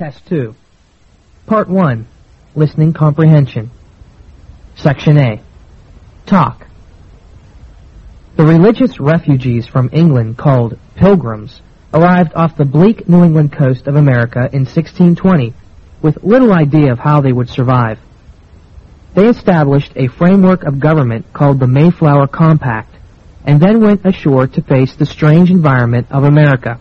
Test 2. Part 1. Listening Comprehension. Section A. Talk. The religious refugees from England called Pilgrims arrived off the bleak New England coast of America in 1620 with little idea of how they would survive. They established a framework of government called the Mayflower Compact and then went ashore to face the strange environment of America.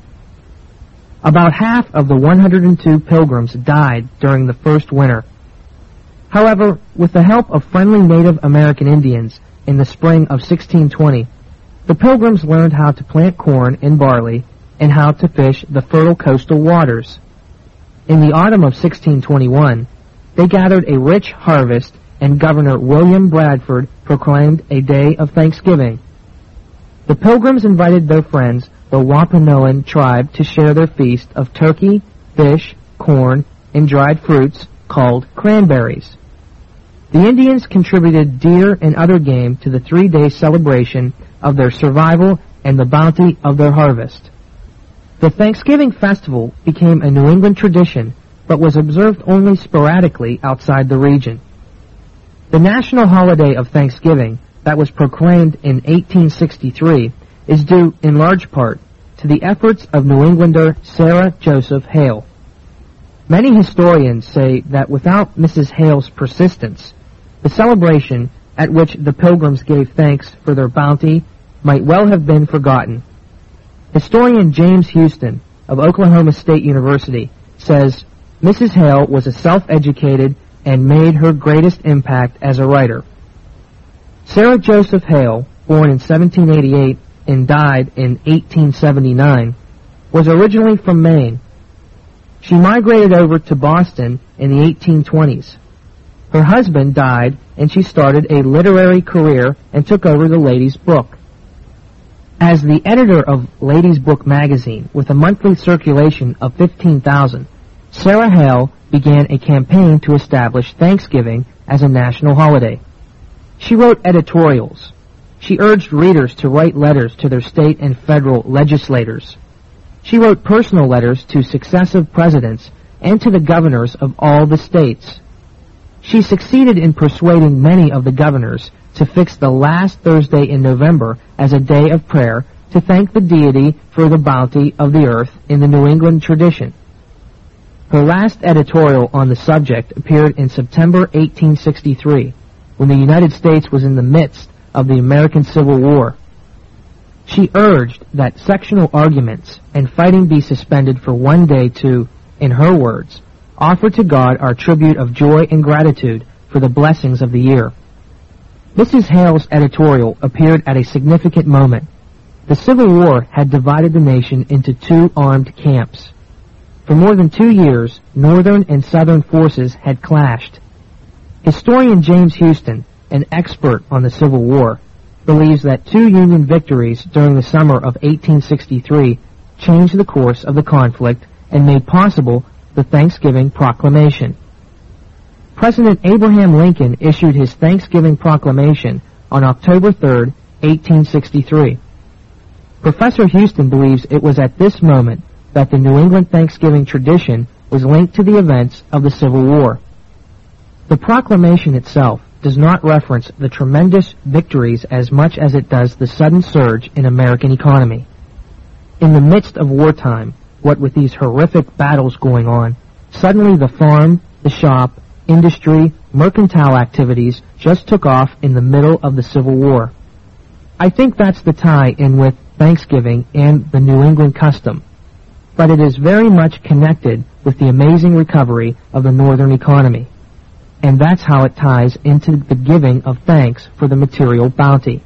About half of the 102 pilgrims died during the first winter. However, with the help of friendly Native American Indians in the spring of 1620, the pilgrims learned how to plant corn and barley and how to fish the fertile coastal waters. In the autumn of 1621, they gathered a rich harvest and Governor William Bradford proclaimed a day of Thanksgiving. The pilgrims invited their friends, the Wampanoag tribe, to share their feast of turkey, fish, corn, and dried fruits called cranberries. The Indians contributed deer and other game to the 3-day celebration of their survival and the bounty of their harvest. The Thanksgiving festival became a New England tradition, but was observed only sporadically outside the region. The national holiday of Thanksgiving, that was proclaimed in 1863, is due in large part to the efforts of New Englander Sarah Joseph Hale. Many historians say that without Mrs. Hale's persistence, the celebration at which the pilgrims gave thanks for their bounty might well have been forgotten. Historian James Houston of Oklahoma State University says Mrs. Hale was a self-educated and made her greatest impact as a writer. Sarah Joseph Hale, born in 1788 and died in 1879, was originally from Maine. She migrated over to Boston in the 1820s. Her husband died, and she started a literary career and took over the Lady's Book. As the editor of Lady's Book magazine, with a monthly circulation of 15,000, Sarah Hale began a campaign to establish Thanksgiving as a national holiday. She wrote editorials. She urged readers to write letters to their state and federal legislators. She wrote personal letters to successive presidents and to the governors of all the states. She succeeded in persuading many of the governors to fix the last Thursday in November as a day of prayer to thank the deity for the bounty of the earth in the New England tradition. Her last editorial on the subject appeared in September 1863, when the United States was in the midst of the American Civil War. She urged that sectional arguments and fighting be suspended for one day to, in her words, offer to God our tribute of joy and gratitude for the blessings of the year. Mrs. Hale's editorial appeared at a significant moment. The Civil War had divided the nation into two armed camps. For more than 2 years, Northern and Southern forces had clashed. Historian James Houston, an expert on the Civil War, believes that 2 Union victories during the summer of 1863 changed the course of the conflict and made possible the Thanksgiving Proclamation. President Abraham Lincoln issued his Thanksgiving Proclamation on October 3, 1863. Professor Houston believes it was at this moment that the New England Thanksgiving tradition was linked to the events of the Civil War. The proclamation itself does not reference the tremendous victories as much as it does the sudden surge in American economy. In the midst of wartime, what with these horrific battles going on, suddenly the farm, the shop, industry, mercantile activities just took off in the middle of the Civil War. I think that's the tie-in with Thanksgiving and the New England custom, but it is very much connected with the amazing recovery of the Northern economy. And that's how it ties into the giving of thanks for the material bounty.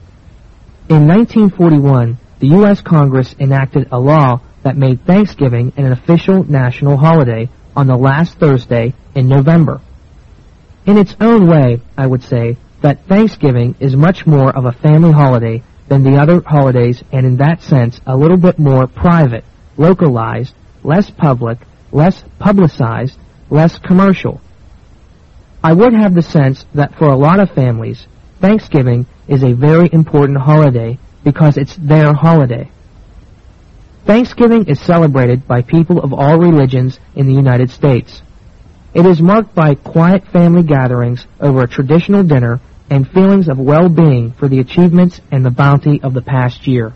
In 1941, the U.S. Congress enacted a law that made Thanksgiving an official national holiday on the last Thursday in November. In its own way, I would say that Thanksgiving is much more of a family holiday than the other holidays, and in that sense a little bit more private, localized, less public, less publicized, less commercial. I would have the sense that for a lot of families, Thanksgiving is a very important holiday because it's their holiday. Thanksgiving is celebrated by people of all religions in the United States. It is marked by quiet family gatherings over a traditional dinner and feelings of well-being for the achievements and the bounty of the past year.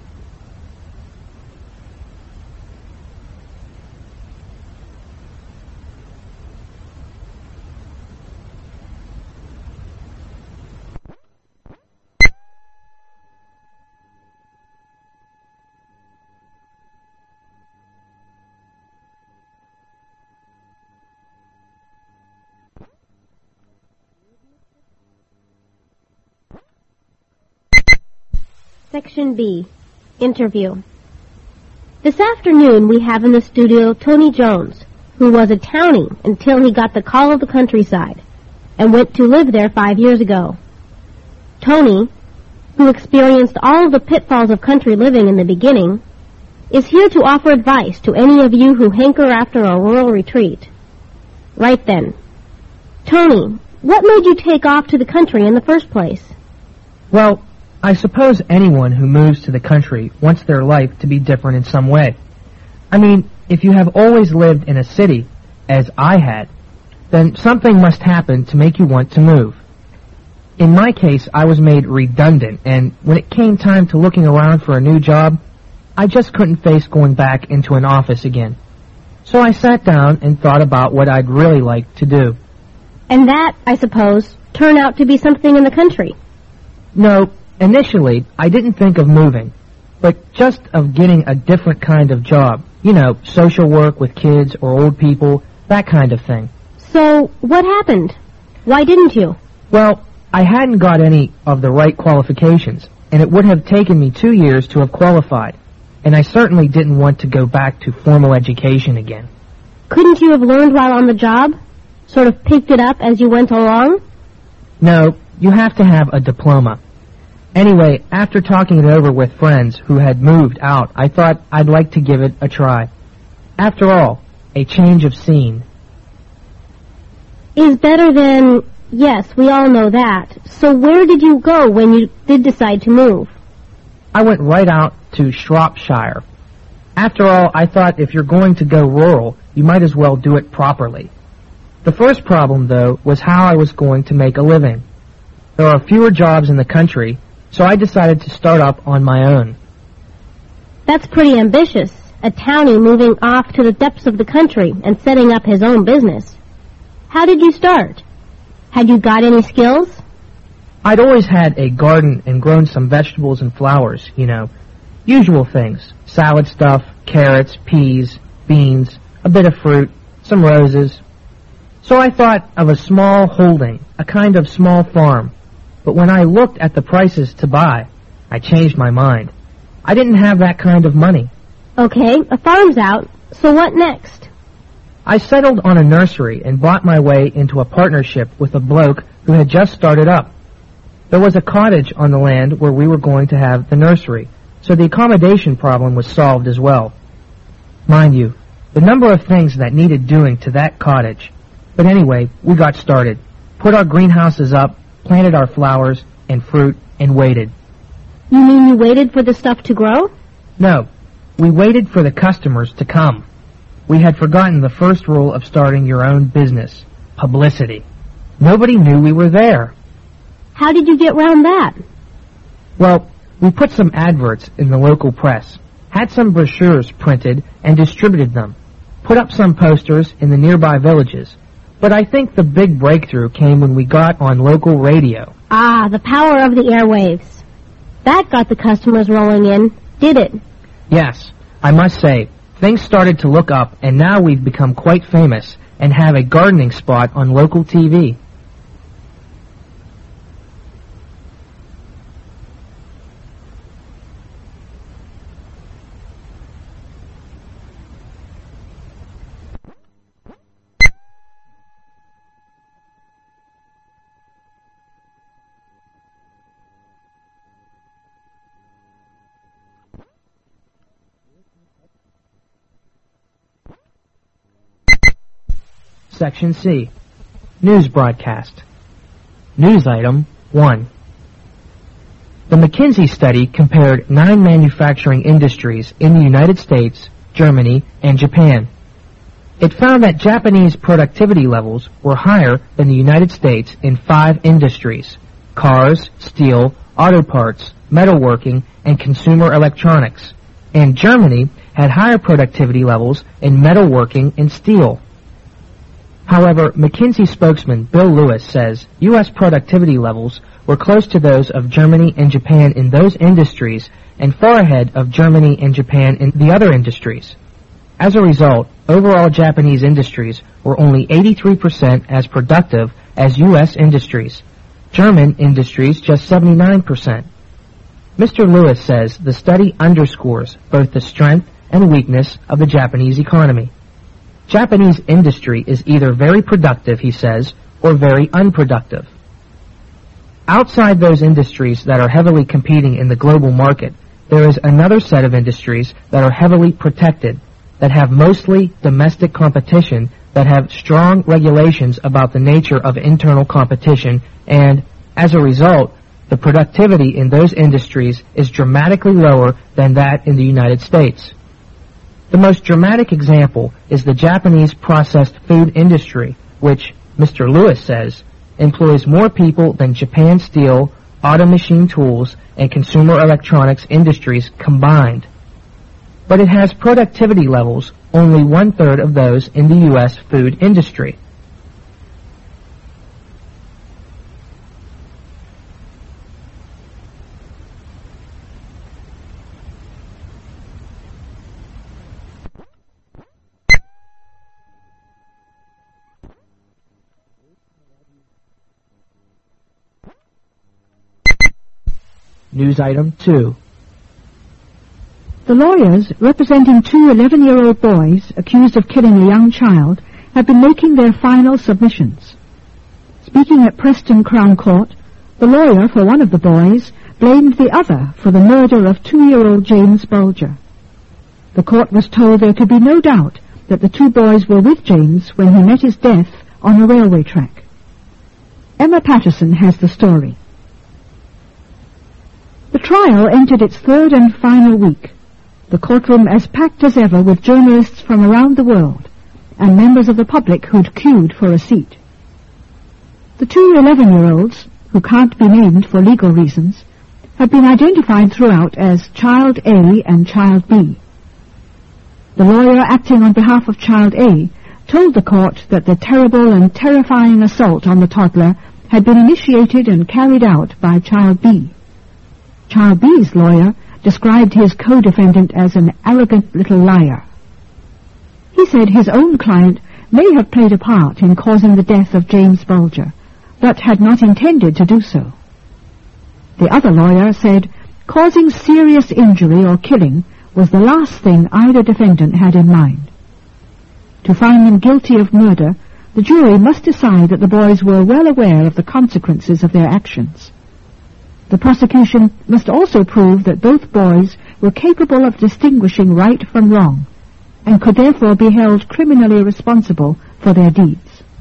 Section B, Interview. This afternoon we have in the studio Tony Jones, who was a townie until he got the call of the countryside and went to live there 5 years ago. Tony, who experienced all of the pitfalls of country living in the beginning, is here to offer advice to any of you who hanker after a rural retreat. Right then. Tony, what made you take off to the country in the first place? Well, I suppose anyone who moves to the country wants their life to be different in some way. I mean, if you have always lived in a city, as I had, then something must happen to make you want to move. In my case, I was made redundant, and when it came time to looking around for a new job, I just couldn't face going back into an office again. So I sat down and thought about what I'd really like to do. And that, I suppose, turned out to be something in the country. No. Initially, I didn't think of moving, but just of getting a different kind of job. You know, social work with kids or old people, that kind of thing. So, what happened? Why didn't you? Well, I hadn't got any of the right qualifications, and it would have taken me 2 years to have qualified, and I certainly didn't want to go back to formal education again. Couldn't you have learned while on the job? Sort of picked it up as you went along? No, you have to have a diploma. Anyway, after talking it over with friends who had moved out, I thought I'd like to give it a try. After all, a change of scene is better than... Yes, we all know that. So where did you go when you did decide to move? I went right out to Shropshire. After all, I thought if you're going to go rural, you might as well do it properly. The first problem, though, was how I was going to make a living. There are fewer jobs in the country, so I decided to start up on my own. That's pretty ambitious, a townie moving off to the depths of the country and setting up his own business. How did you start? Had you got any skills? I'd always had a garden and grown some vegetables and flowers, you know. Usual things. Salad stuff, carrots, peas, beans, a bit of fruit, some roses. So I thought of a small holding, a kind of small farm. But when I looked at the prices to buy, I changed my mind. I didn't have that kind of money. Okay, a farm's out. So what next? I settled on a nursery and bought my way into a partnership with a bloke who had just started up. There was a cottage on the land where we were going to have the nursery, so the accommodation problem was solved as well. Mind you, the number of things that needed doing to that cottage. But anyway, we got started, put our greenhouses up, planted our flowers and fruit, and waited. You mean you waited for the stuff to grow? No, we waited for the customers to come. We had forgotten the first rule of starting your own business, publicity. Nobody knew we were there. How did you get round that? Well, we put some adverts in the local press, had some brochures printed and distributed them, put up some posters in the nearby villages. But I think the big breakthrough came when we got on local radio. Ah, the power of the airwaves. That got the customers rolling in, did it? Yes, I must say, things started to look up, and now we've become quite famous and have a gardening spot on local TV. Section C. News broadcast. News item 1. The McKinsey study compared 9 manufacturing industries in the United States, Germany, and Japan. It found that Japanese productivity levels were higher than the United States in 5 industries: cars, steel, auto parts, metalworking, and consumer electronics. And Germany had higher productivity levels in metalworking and steel. However, McKinsey spokesman Bill Lewis says U.S. productivity levels were close to those of Germany and Japan in those industries and far ahead of Germany and Japan in the other industries. As a result, overall Japanese industries were only 83% as productive as U.S. industries. German industries just 79%. Mr. Lewis says the study underscores both the strength and weakness of the Japanese economy. Japanese industry is either very productive, he says, or very unproductive. Outside those industries that are heavily competing in the global market, there is another set of industries that are heavily protected, that have mostly domestic competition, that have strong regulations about the nature of internal competition, and, as a result, the productivity in those industries is dramatically lower than that in the United States. The most dramatic example is the Japanese processed food industry, which, Mr. Lewis says, employs more people than Japan steel, auto machine tools, and consumer electronics industries combined. But it has productivity levels only 1/3 of those in the U.S. food industry. News item 2. The lawyers representing 2 11-year-old boys accused of killing a young child have been making their final submissions. Speaking at Preston Crown Court, the lawyer for one of the boys blamed the other for the murder of 2-year-old James Bulger. The court was told there could be no doubt that the 2 boys were with James when he met his death on a railway track. Emma Patterson has the story. The trial entered its 3rd and final week, the courtroom as packed as ever with journalists from around the world and members of the public who'd queued for a seat. The 2 11-year-olds, who can't be named for legal reasons, have been identified throughout as Child A and Child B. The lawyer acting on behalf of Child A told the court that the terrible and terrifying assault on the toddler had been initiated and carried out by Child B. Child B's lawyer described his co-defendant as an arrogant little liar. He said his own client may have played a part in causing the death of James Bulger, but had not intended to do so. The other lawyer said causing serious injury or killing was the last thing either defendant had in mind. To find them guilty of murder, the jury must decide that the boys were well aware of the consequences of their actions. The prosecution must also prove that both boys were capable of distinguishing right from wrong, and could therefore be held criminally responsible for their deeds.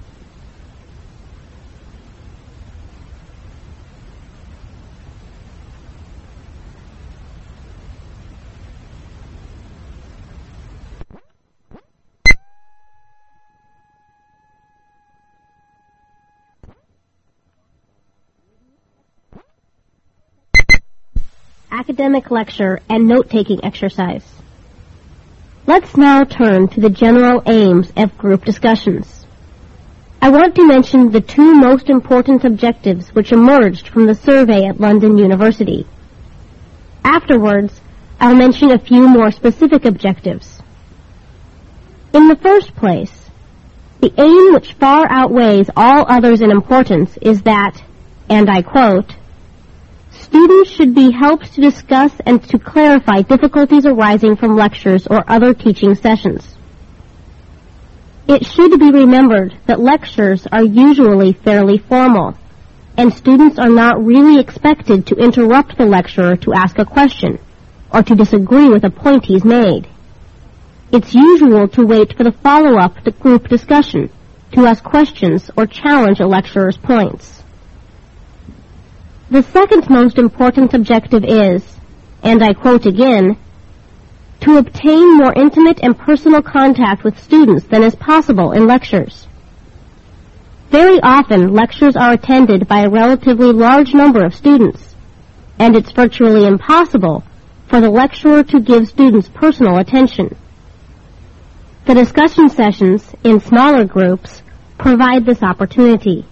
Academic lecture and note-taking exercise. Let's now turn to the general aims of group discussions. I want to mention the 2 most important objectives which emerged from the survey at London University. Afterwards, I'll mention a few more specific objectives. In the first place, the aim which far outweighs all others in importance is that, and I quote, students should be helped to discuss and to clarify difficulties arising from lectures or other teaching sessions. It should be remembered that lectures are usually fairly formal, and students are not really expected to interrupt the lecturer to ask a question or to disagree with a point he's made. It's usual to wait for the follow-up group discussion to ask questions or challenge a lecturer's points. The second most important objective is, and I quote again, to obtain more intimate and personal contact with students than is possible in lectures. Very often, lectures are attended by a relatively large number of students, and it's virtually impossible for the lecturer to give students personal attention. The discussion sessions in smaller groups provide this opportunity.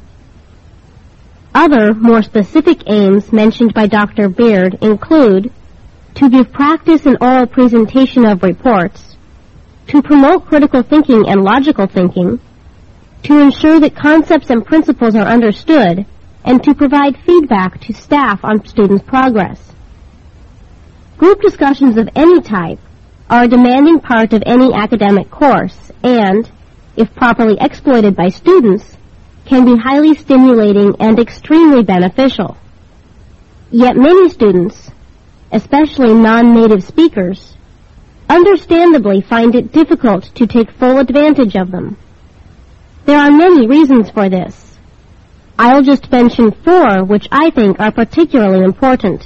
Other, more specific aims mentioned by Dr. Beard include to give practice in oral presentation of reports, to promote critical thinking and logical thinking, to ensure that concepts and principles are understood, and to provide feedback to staff on students' progress. Group discussions of any type are a demanding part of any academic course and, if properly exploited by students, can be highly stimulating and extremely beneficial. Yet many students, especially non-native speakers, understandably find it difficult to take full advantage of them. There are many reasons for this. I'll just mention 4 which I think are particularly important.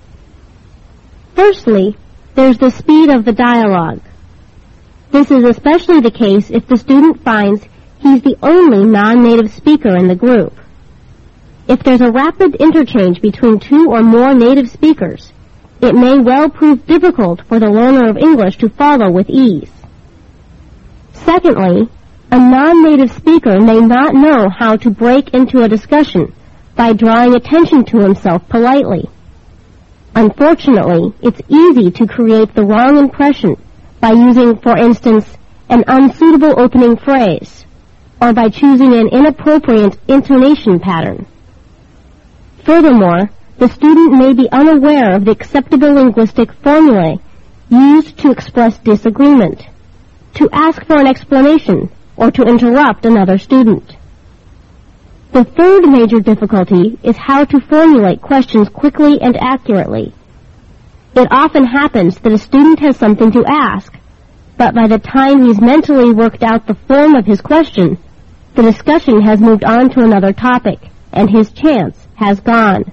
Firstly, there's the speed of the dialogue. This is especially the case if the student finds he's the only non-native speaker in the group. If there's a rapid interchange between 2 or more native speakers, it may well prove difficult for the learner of English to follow with ease. Secondly, a non-native speaker may not know how to break into a discussion by drawing attention to himself politely. Unfortunately, it's easy to create the wrong impression by using, for instance, an unsuitable opening phrase, or by choosing an inappropriate intonation pattern. Furthermore, the student may be unaware of the acceptable linguistic formulae used to express disagreement, to ask for an explanation, or to interrupt another student. The third major difficulty is how to formulate questions quickly and accurately. It often happens that a student has something to ask, but by the time he's mentally worked out the form of his question, the discussion has moved on to another topic, and his chance has gone.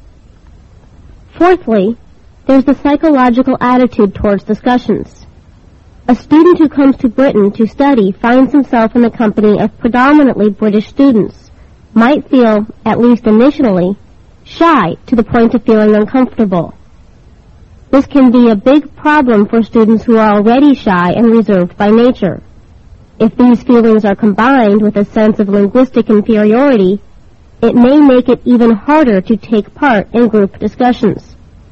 Fourthly, there's the psychological attitude towards discussions. A student who comes to Britain to study finds himself in the company of predominantly British students, might feel, at least initially, shy to the point of feeling uncomfortable. This can be a big problem for students who are already shy and reserved by nature. If these feelings are combined with a sense of linguistic inferiority, it may make it even harder to take part in group discussions.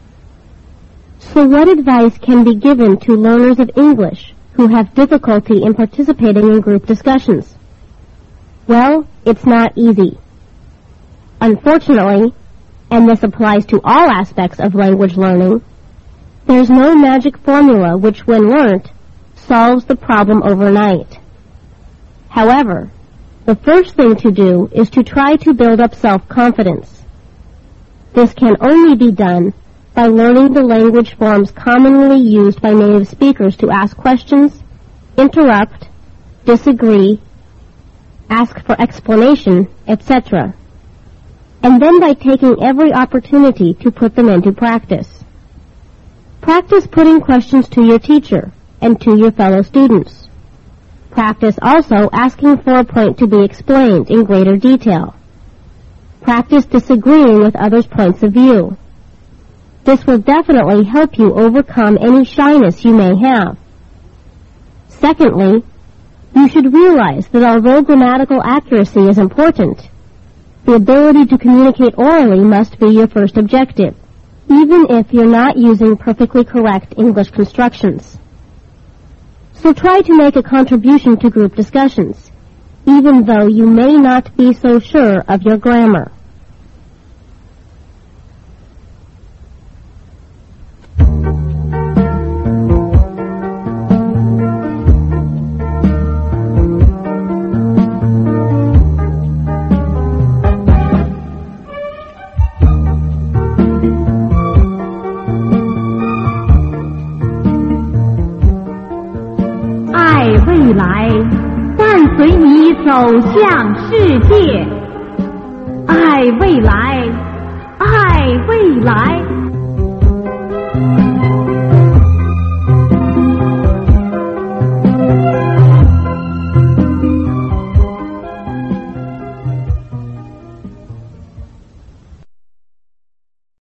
So what advice can be given to learners of English who have difficulty in participating in group discussions? Well, it's not easy. Unfortunately, and this applies to all aspects of language learning, there's no magic formula which, when learnt, solves the problem overnight. However, the first thing to do is to try to build up self-confidence. This can only be done by learning the language forms commonly used by native speakers to ask questions, interrupt, disagree, ask for explanation, etc., and then by taking every opportunity to put them into practice. Practice putting questions to your teacher and to your fellow students. Practice also asking for a point to be explained in greater detail. Practice disagreeing with others' points of view. This will definitely help you overcome any shyness you may have. Secondly, you should realize that although grammatical accuracy is important, the ability to communicate orally must be your first objective, even if you're not using perfectly correct English constructions. So try to make a contribution to group discussions, even though you may not be so sure of your grammar. 未来伴随你走向世界，爱未来，爱未来。